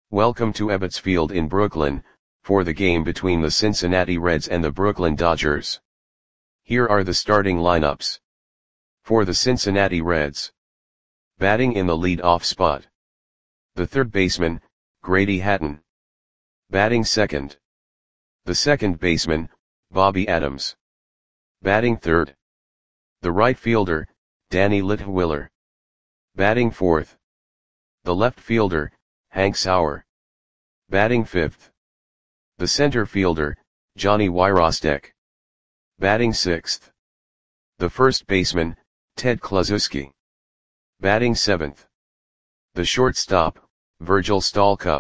Welcome to Ebbets Field in Brooklyn, for the game between the Cincinnati Reds and the Brooklyn Dodgers. Here are the starting lineups. For the Cincinnati Reds. Batting in the lead-off spot. The third baseman, Grady Hatton. Batting second. The second baseman, Bobby Adams. Batting third. The right fielder, Danny Litwiler. Batting fourth. The left fielder, Hank Sauer. Batting fifth. The center fielder, Johnny Wyrostek. Batting sixth. The first baseman, Ted Kluszewski. Batting seventh. The shortstop, Virgil Stalcup.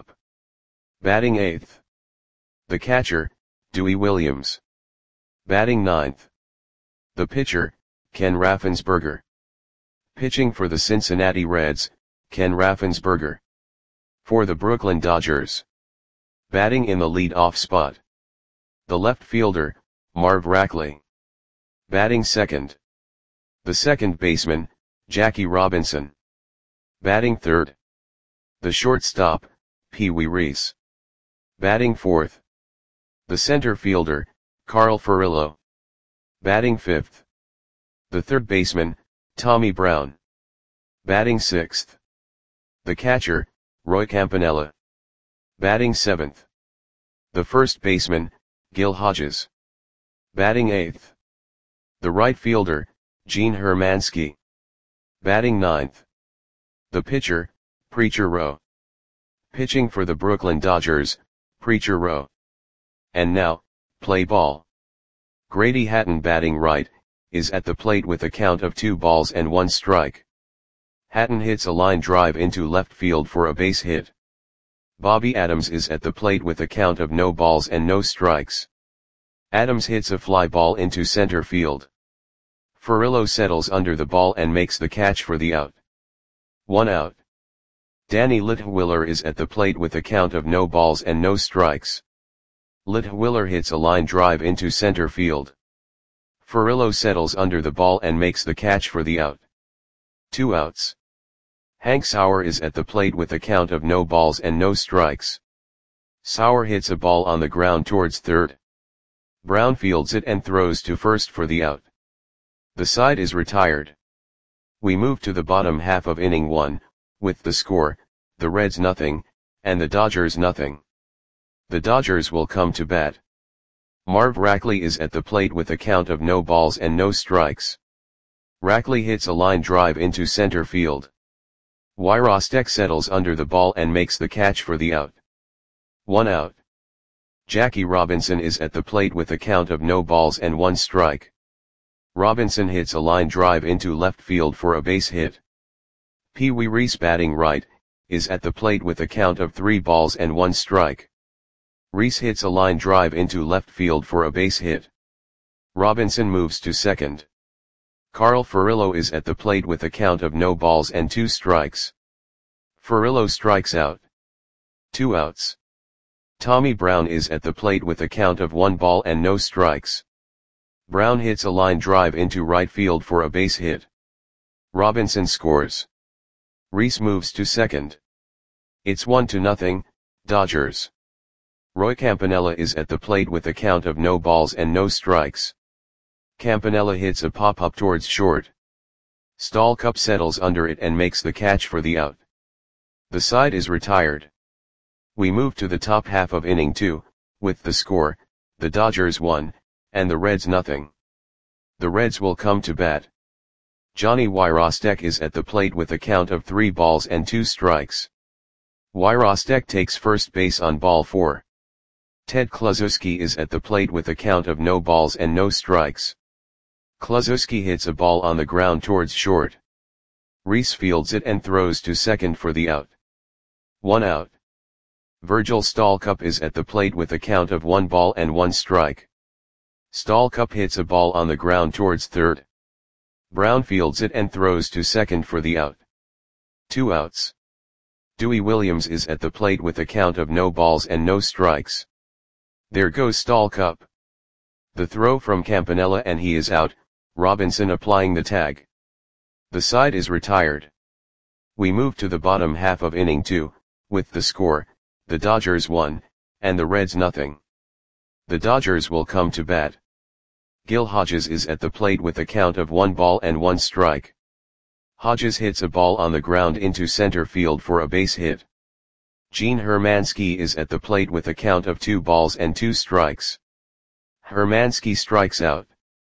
Batting eighth. The catcher, Dewey Williams. Batting ninth. The pitcher, Ken Raffensperger. Pitching for the Cincinnati Reds, Ken Raffensperger. For the Brooklyn Dodgers. Batting in the lead-off spot. The left fielder, Marv Rackley. Batting second. The second baseman, Jackie Robinson. Batting third. The shortstop, Pee Wee Reese. Batting fourth. The center fielder, Carl Furillo. Batting fifth. The third baseman, Tommy Brown. Batting sixth. The catcher, Roy Campanella. Batting seventh. The first baseman, Gil Hodges. Batting eighth. The right fielder, Gene Hermansky. Batting ninth. The pitcher, Preacher Rowe. Pitching for the Brooklyn Dodgers, Preacher Rowe. And now, play ball. Grady Hatton, batting right, is at the plate with a count of 2 balls and 1 strike. Hatton hits a line drive into left field for a base hit. Bobby Adams is at the plate with a count of no balls and no strikes. Adams hits a fly ball into center field. Furillo settles under the ball and makes the catch for the out. 1 out. Danny Litwiler is at the plate with a count of no balls and no strikes. Litwiler hits a line drive into center field. Furillo settles under the ball and makes the catch for the out. 2 outs. Hank Sauer is at the plate with a count of no balls and no strikes. Sauer hits a ball on the ground towards third. Brown fields it and throws to first for the out. The side is retired. We move to the bottom half of inning 1, with the score, the Reds nothing, and the Dodgers nothing. The Dodgers will come to bat. Marv Rackley is at the plate with a count of no balls and no strikes. Rackley hits a line drive into center field. Wyrostek settles under the ball and makes the catch for the out. 1 out. Jackie Robinson is at the plate with a count of no balls and 1 strike. Robinson hits a line drive into left field for a base hit. Pee Wee Reese, batting right, is at the plate with a count of 3 balls and 1 strike. Reese hits a line drive into left field for a base hit. Robinson moves to second. Carl Furillo is at the plate with a count of no balls and 2 strikes. Furillo strikes out. 2 outs. Tommy Brown is at the plate with a count of 1 ball and no strikes. Brown hits a line drive into right field for a base hit. Robinson scores. Reese moves to second. It's 1-0, Dodgers. Roy Campanella is at the plate with a count of no balls and no strikes. Campanella hits a pop-up towards short. Stalcup settles under it and makes the catch for the out. The side is retired. We move to the top half of inning 2, with the score, the Dodgers 1, and the Reds nothing. The Reds will come to bat. Johnny Wyrostek is at the plate with a count of 3 balls and 2 strikes. Wyrostek takes first base on ball 4. Ted Kluszewski is at the plate with a count of no balls and no strikes. Kluszewski hits a ball on the ground towards short. Reese fields it and throws to second for the out. 1 out. Virgil Stalcup is at the plate with a count of 1 ball and 1 strike. Stalcup hits a ball on the ground towards third. Brown fields it and throws to second for the out. 2 outs. Dewey Williams is at the plate with a count of no balls and no strikes. There goes Stalcup. The throw from Campanella and he is out, Robinson applying the tag. The side is retired. We move to the bottom half of inning 2, with the score, The Dodgers 1, and the Reds nothing. The Dodgers will come to bat. Gil Hodges is at the plate with a count of 1 ball and 1 strike. Hodges hits a ball on the ground into center field for a base hit. Gene Hermansky is at the plate with a count of 2 balls and 2 strikes. Hermansky strikes out.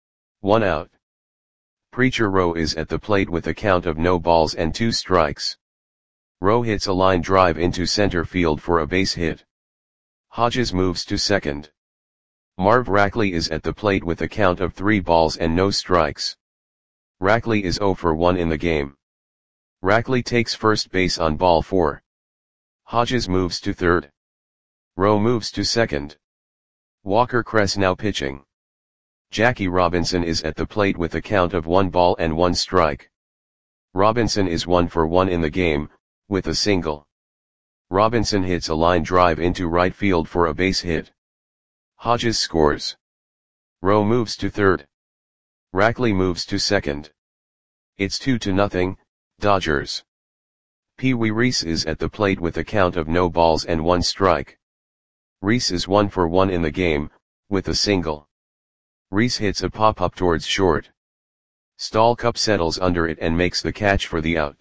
1 out. Preacher Rowe is at the plate with a count of no balls and 2 strikes. Rowe hits a line drive into center field for a base hit. Hodges moves to second. Marv Rackley is at the plate with a count of 3 balls and no strikes. Rackley is 0 for 1 in the game. Rackley takes first base on ball 4. Hodges moves to third. Rowe moves to second. Walker Kress now pitching. Jackie Robinson is at the plate with a count of 1 ball and 1 strike. Robinson is 1 for 1 in the game, with a single. Robinson hits a line drive into right field for a base hit. Hodges scores. Rowe moves to third. Rackley moves to second. It's 2-0, Dodgers. Pee Wee Reese is at the plate with a count of no balls and 1 strike. Reese is 1 for 1 in the game, with a single. Reese hits a pop-up towards short. Stallcup settles under it and makes the catch for the out.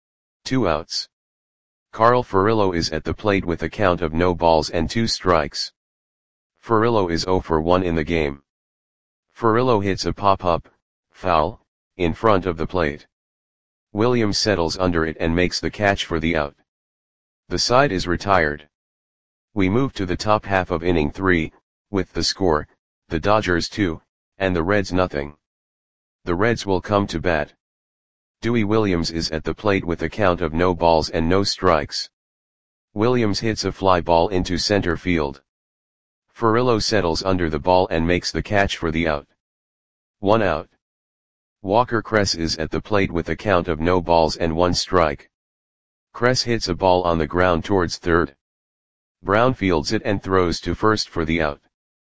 2 outs. Carl Furillo is at the plate with a count of no balls and 2 strikes. Furillo is 0 for 1 in the game. Furillo hits a pop-up, foul, in front of the plate. Williams settles under it and makes the catch for the out. The side is retired. We move to the top half of inning 3, with the score, the Dodgers 2, and the Reds nothing. The Reds will come to bat. Dewey Williams is at the plate with a count of no balls and no strikes. Williams hits a fly ball into center field. Furillo settles under the ball and makes the catch for the out. 1 out. Walker Kress is at the plate with a count of no balls and 1 strike. Kress hits a ball on the ground towards third. Brown fields it and throws to first for the out.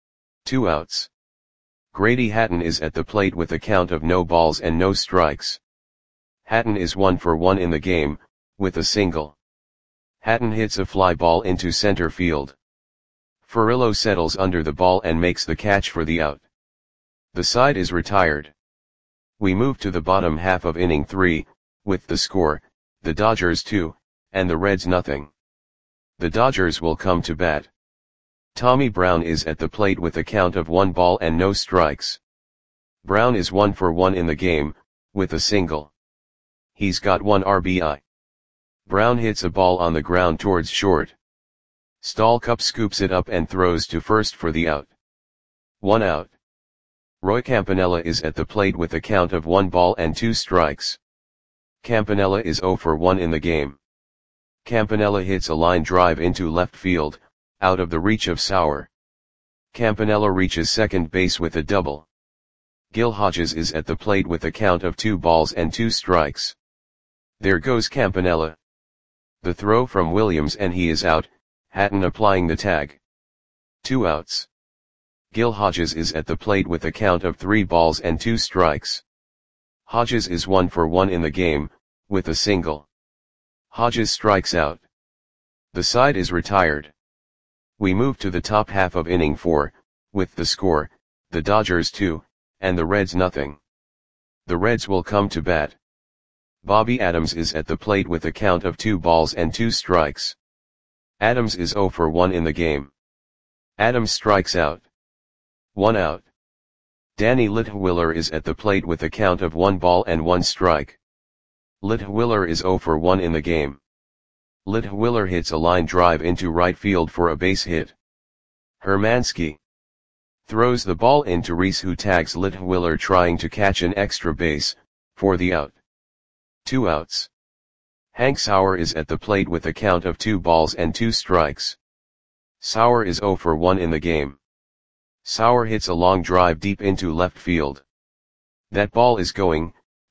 2 outs. Grady Hatton is at the plate with a count of no balls and no strikes. Hatton is 1 for 1 in the game, with a single. Hatton hits a fly ball into center field. Furillo settles under the ball and makes the catch for the out. The side is retired. We move to the bottom half of inning 3, with the score, the Dodgers 2, and the Reds nothing. The Dodgers will come to bat. Tommy Brown is at the plate with a count of 1 ball and no strikes. Brown is 1 for 1 in the game, with a single. He's got 1 RBI. Brown hits a ball on the ground towards short. Stallcup scoops it up and throws to first for the out. 1 out. Roy Campanella is at the plate with a count of 1 ball and 2 strikes. Campanella is 0 for 1 in the game. Campanella hits a line drive into left field, out of the reach of Sauer. Campanella reaches second base with a double. Gil Hodges is at the plate with a count of 2 balls and 2 strikes. There goes Campanella. The throw from Williams and he is out, Hatton applying the tag. 2 outs. Gil Hodges is at the plate with a count of 3 balls and 2 strikes. Hodges is 1 for 1 in the game, with a single. Hodges strikes out. The side is retired. We move to the top half of inning 4, with the score, the Dodgers 2, and the Reds nothing. The Reds will come to bat. Bobby Adams is at the plate with a count of 2 balls and 2 strikes. Adams is 0 for 1 in the game. Adams strikes out. 1 out. Danny Litwiller is at the plate with a count of 1 ball and 1 strike. Litwiller is 0 for 1 in the game. Litwiller hits a line drive into right field for a base hit. Hermansky throws the ball into Reese, who tags Litwiller trying to catch an extra base, for the out. 2 outs. Hank Sauer is at the plate with a count of 2 balls and 2 strikes. Sauer is 0 for 1 in the game. Sauer hits a long drive deep into left field. That ball is gone.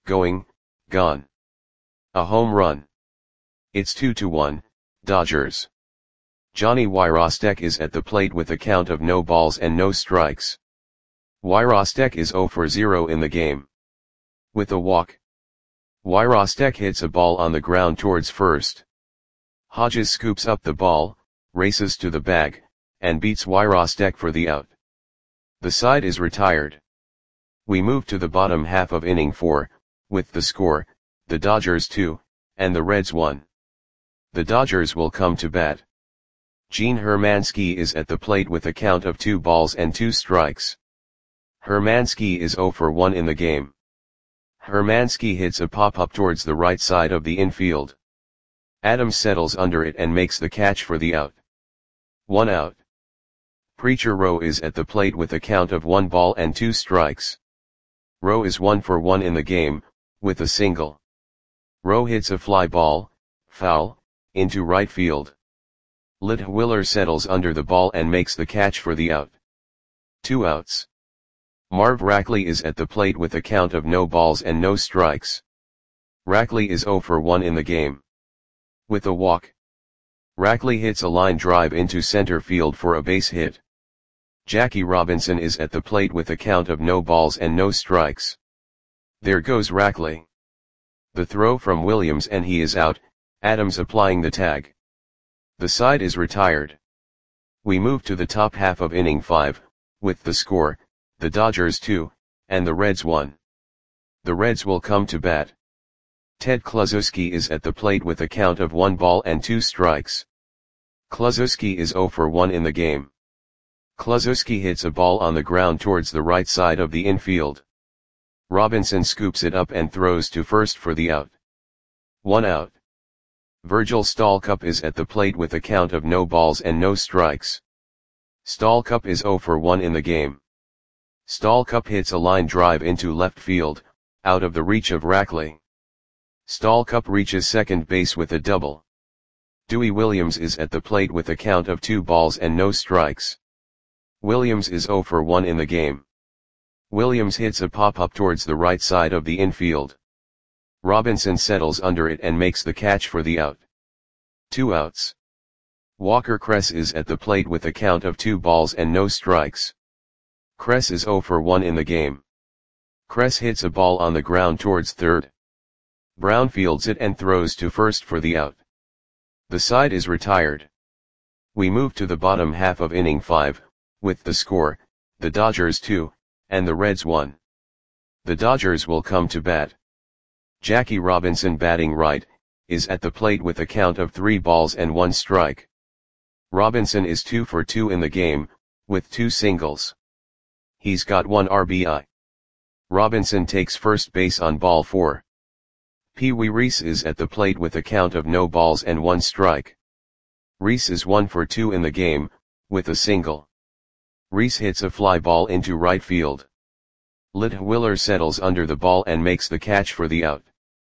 A home run. It's 2-1, Dodgers. Johnny Wyrostek is at the plate with a count of no balls and no strikes. Wyrostek is 0 for 0 in the game. With a walk. Wyrostek hits a ball on the ground towards first. Hodges scoops up the ball, races to the bag, and beats Wyrostek for the out. The side is retired. We move to the bottom half of inning 4, with the score, the Dodgers 2, and the Reds 1. The Dodgers will come to bat. Gene Hermansky is at the plate with a count of 2 balls and 2 strikes. Hermansky is 0 for 1 in the game. Hermansky hits a pop-up towards the right side of the infield. Adams settles under it and makes the catch for the out. 1 out. Preacher Rowe is at the plate with a count of 1 ball and 2 strikes. Rowe is 1 for 1 in the game, with a single. Rowe hits a fly ball, foul, into right field. Litwiller settles under the ball and makes the catch for the out. 2 outs. Marv Rackley is at the plate with a count of no balls and no strikes. Rackley is 0 for 1 in the game. With a walk. Rackley hits a line drive into center field for a base hit. Jackie Robinson is at the plate with a count of no balls and no strikes. There goes Rackley. The throw from Williams and he is out, Adams applying the tag. The side is retired. We move to the top half of inning 5, with the score, the Dodgers 2, and the Reds 1. The Reds will come to bat. Ted Kluszewski is at the plate with a count of 1 ball and 2 strikes. Kluszewski is 0 for 1 in the game. Kluszewski hits a ball on the ground towards the right side of the infield. Robinson scoops it up and throws to first for the out. 1 out. Virgil Stalcup is at the plate with a count of no balls and no strikes. Stalcup is 0 for 1 in the game. Stalcup hits a line drive into left field, out of the reach of Rackley. Stalcup reaches second base with a double. Dewey Williams is at the plate with a count of 2 balls and no strikes. Williams is 0 for 1 in the game. Williams hits a pop-up towards the right side of the infield. Robinson settles under it and makes the catch for the out. 2 outs. Walker Kress is at the plate with a count of 2 balls and no strikes. Kress is 0 for 1 in the game. Kress hits a ball on the ground towards third. Brown fields it and throws to first for the out. The side is retired. We move to the bottom half of inning 5, with the score, the Dodgers 2, and the Reds 1. The Dodgers will come to bat. Jackie Robinson batting right, is at the plate with a count of 3 balls and 1 strike. Robinson is 2 for 2 in the game, with 2 singles. He's got 1 RBI. Robinson takes first base on ball 4. Pee Wee Reese is at the plate with a count of no balls and 1 strike. Reese is 1 for 2 in the game, with a single. Reese hits a fly ball into right field. Litwiller settles under the ball and makes the catch for the out.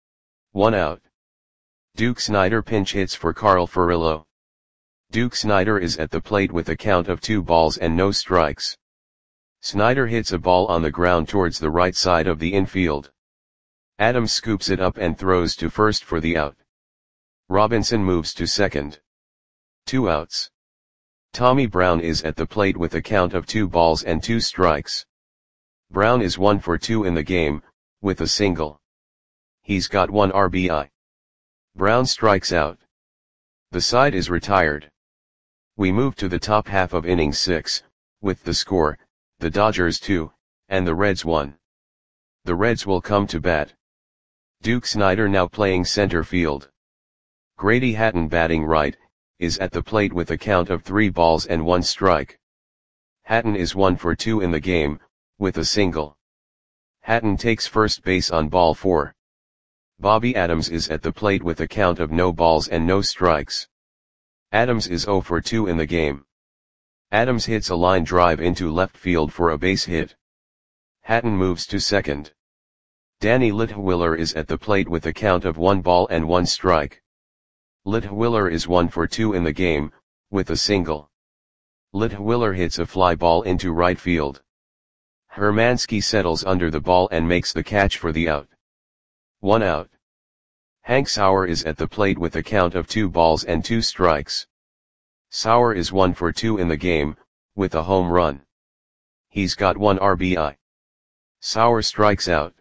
1 out. Duke Snider pinch hits for Carl Furillo. Duke Snider is at the plate with a count of 2 balls and no strikes. Snider hits a ball on the ground towards the right side of the infield. Adams scoops it up and throws to first for the out. Robinson moves to second. 2 outs. Tommy Brown is at the plate with a count of 2 balls and 2 strikes. Brown is 1 for 2 in the game, with a single. He's got 1 RBI. Brown strikes out. The side is retired. We move to the top half of inning 6, with the score, the Dodgers 2, and the Reds 1. The Reds will come to bat. Duke Snider now playing center field. Grady Hatton batting right, is at the plate with a count of 3 balls and 1 strike. Hatton is 1 for 2 in the game, with a single. Hatton takes first base on ball 4. Bobby Adams is at the plate with a count of no balls and no strikes. Adams is 0 for 2 in the game. Adams hits a line drive into left field for a base hit. Hatton moves to second. Danny Litwiller is at the plate with a count of 1 ball and 1 strike. Litwiller is 1 for 2 in the game, with a single. Litwiller hits a fly ball into right field. Hermansky settles under the ball and makes the catch for the out. 1 out. Hank Sauer is at the plate with a count of 2 balls and 2 strikes. Sauer is 1 for 2 in the game, with a home run. He's got 1 RBI. Sauer strikes out.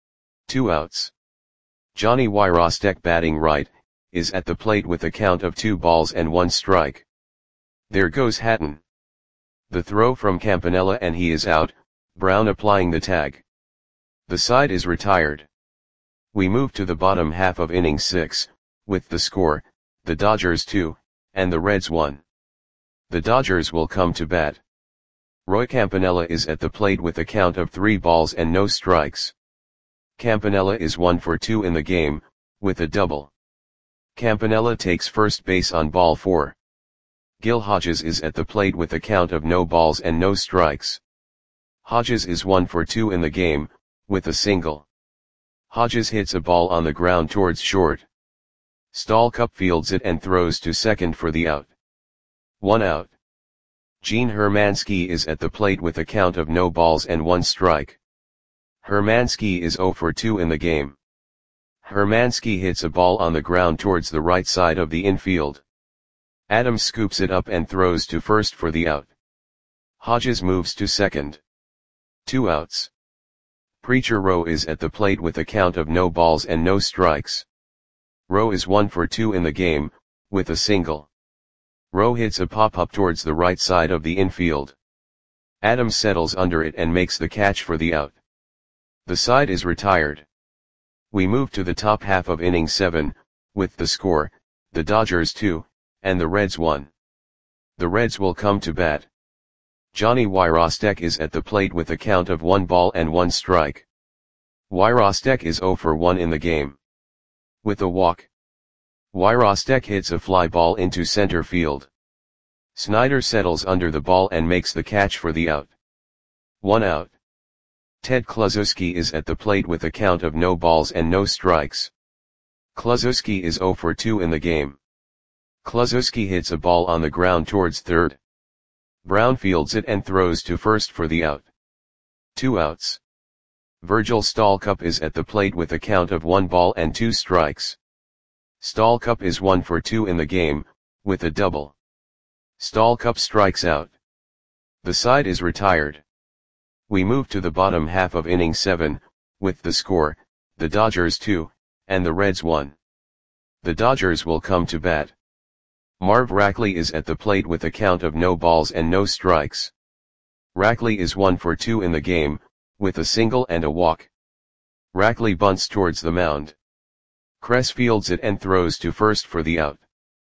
2 outs. Johnny Wyrostek batting right, is at the plate with a count of 2 balls and 1 strike. There goes Hatton. The throw from Campanella and he is out, Brown applying the tag. The side is retired. We move to the bottom half of inning 6, with the score, the Dodgers 2, and the Reds 1. The Dodgers will come to bat. Roy Campanella is at the plate with a count of 3 balls and no strikes. Campanella is 1 for 2 in the game, with a double. Campanella takes first base on ball 4. Gil Hodges is at the plate with a count of no balls and no strikes. Hodges is 1 for 2 in the game, with a single. Hodges hits a ball on the ground towards short. Stallcup fields it and throws to second for the out. 1 out. Gene Hermansky is at the plate with a count of no balls and 1 strike. Hermansky is 0 for 2 in the game. Hermansky hits a ball on the ground towards the right side of the infield. Adams scoops it up and throws to first for the out. Hodges moves to second. 2 outs. Preacher Rowe is at the plate with a count of no balls and no strikes. Rowe is 1 for 2 in the game, with a single. Rowe hits a pop-up towards the right side of the infield. Adams settles under it and makes the catch for the out. The side is retired. We move to the top half of inning 7, with the score, the Dodgers 2, and the Reds 1. The Reds will come to bat. Johnny Wyrostek is at the plate with a count of 1 ball and 1 strike. Wyrostek is 0 for 1 in the game. With a walk. Wyrostek hits a fly ball into center field. Snyder settles under the ball and makes the catch for the out. 1 out. Ted Kluszewski is at the plate with a count of no balls and no strikes. Kluszewski is 0 for 2 in the game. Kluszewski hits a ball on the ground towards third. Brown fields it and throws to first for the out. 2 outs. Virgil Stallcup is at the plate with a count of 1 ball and 2 strikes. Stallcup is 1 for 2 in the game, with a double. Stallcup strikes out. The side is retired. We move to the bottom half of inning 7, with the score, the Dodgers 2, and the Reds 1. The Dodgers will come to bat. Marv Rackley is at the plate with a count of no balls and no strikes. Rackley is 1 for 2 in the game, with a single and a walk. Rackley bunts towards the mound. Kress fields it and throws to first for the out.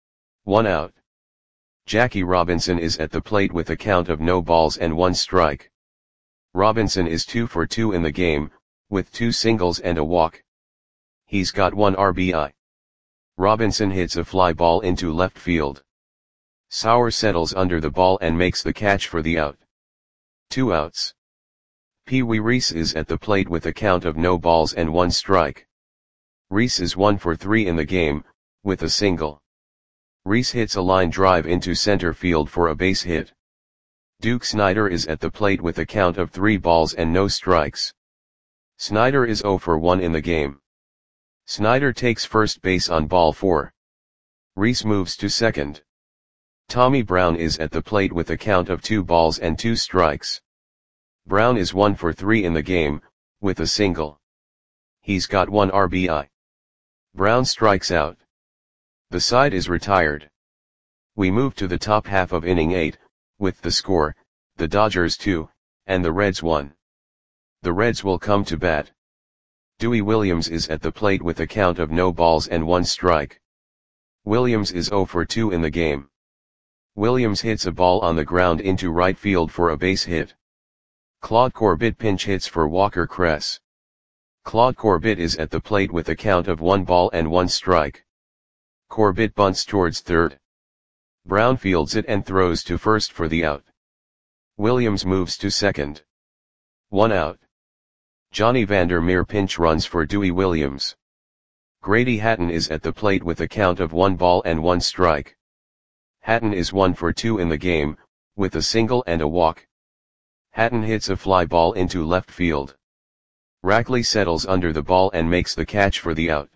1 out. Jackie Robinson is at the plate with a count of no balls and 1 strike. Robinson is 2 for 2 in the game, with 2 singles and a walk. He's got 1 RBI. Robinson hits a fly ball into left field. Sauer settles under the ball and makes the catch for the out. 2 outs. Pee Wee Reese is at the plate with a count of no balls and 1 strike. Reese is 1 for 3 in the game, with a single. Reese hits a line drive into center field for a base hit. Duke Snider is at the plate with a count of 3 balls and no strikes. Snider is 0 for 1 in the game. Snider takes first base on ball 4. Reese moves to second. Tommy Brown is at the plate with a count of 2 balls and 2 strikes. Brown is 1 for 3 in the game, with a single. He's got 1 RBI. Brown strikes out. The side is retired. We move to the top half of inning 8, with the score, the Dodgers 2, and the Reds 1. The Reds will come to bat. Dewey Williams is at the plate with a count of no balls and 1 strike. Williams is 0 for 2 in the game. Williams hits a ball on the ground into right field for a base hit. Claude Corbett pinch hits for Walker Kress. Claude Corbett is at the plate with a count of 1 ball and 1 strike. Corbett bunts towards third. Brown fields it and throws to first for the out. Williams moves to second. 1 out. Johnny Vandermeer pinch runs for Dewey Williams. Grady Hatton is at the plate with a count of 1 ball and 1 strike. Hatton is 1 for 2 in the game, with a single and a walk. Hatton hits a fly ball into left field. Rackley settles under the ball and makes the catch for the out.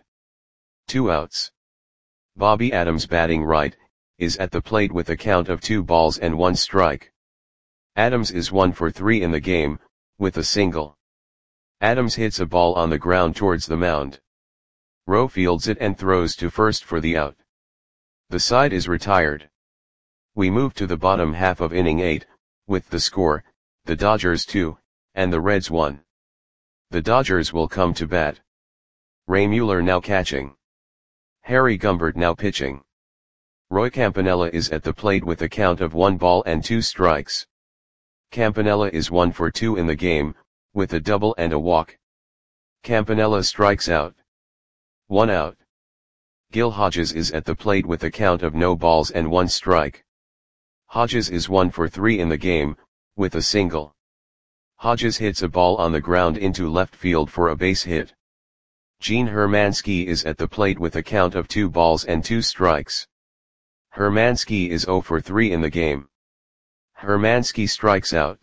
2 outs. Bobby Adams, batting right, is at the plate with a count of 2 balls and 1 strike. Adams is 1 for 3 in the game, with a single. Adams hits a ball on the ground towards the mound. Rowe fields it and throws to first for the out. The side is retired. We move to the bottom half of inning 8, with the score, the Dodgers 2, and the Reds 1. The Dodgers will come to bat. Ray Mueller now catching. Harry Gumbert now pitching. Roy Campanella is at the plate with a count of 1 ball and 2 strikes. Campanella is 1 for 2 in the game, with a double and a walk. Campanella strikes out. 1 out. Gil Hodges is at the plate with a count of no balls and 1 strike. Hodges is 1 for 3 in the game, with a single. Hodges hits a ball on the ground into left field for a base hit. Gene Hermansky is at the plate with a count of 2 balls and 2 strikes. Hermansky is 0 for 3 in the game. Hermansky strikes out.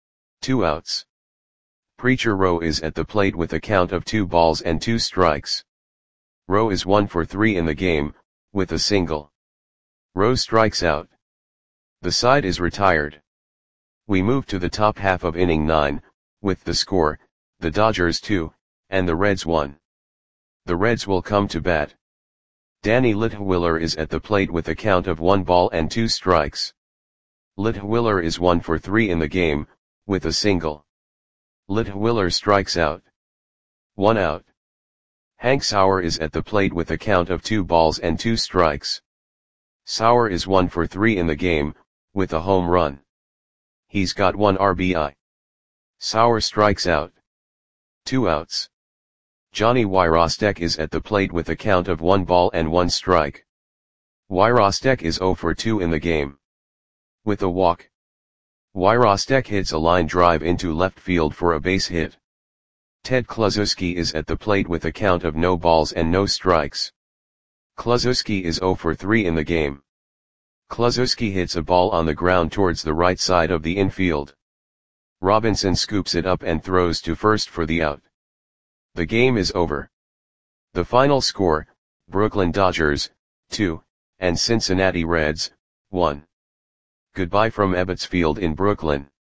2 outs. Preacher Rowe is at the plate with a count of 2 balls and 2 strikes. Rowe is 1 for 3 in the game, with a single. Rowe strikes out. The side is retired. We move to the top half of inning 9, with the score, the Dodgers 2, and the Reds 1. The Reds will come to bat. Danny Litwiler is at the plate with a count of 1 ball and 2 strikes. Litwiler is 1 for 3 in the game, with a single. Litwiler strikes out. 1 out. Hank Sauer is at the plate with a count of 2 balls and 2 strikes. Sauer is 1 for 3 in the game, with a home run. He's got 1 RBI. Sauer strikes out. 2 outs. Johnny Wyrostek is at the plate with a count of 1 ball and 1 strike. Wyrostek is 0 for 2 in the game. With a walk. Wyrostek hits a line drive into left field for a base hit. Ted Kluszewski is at the plate with a count of no balls and no strikes. Kluszewski is 0 for 3 in the game. Kluszewski hits a ball on the ground towards the right side of the infield. Robinson scoops it up and throws to first for the out. The game is over. The final score, Brooklyn Dodgers, 2, and Cincinnati Reds, 1. Goodbye from Ebbets Field in Brooklyn.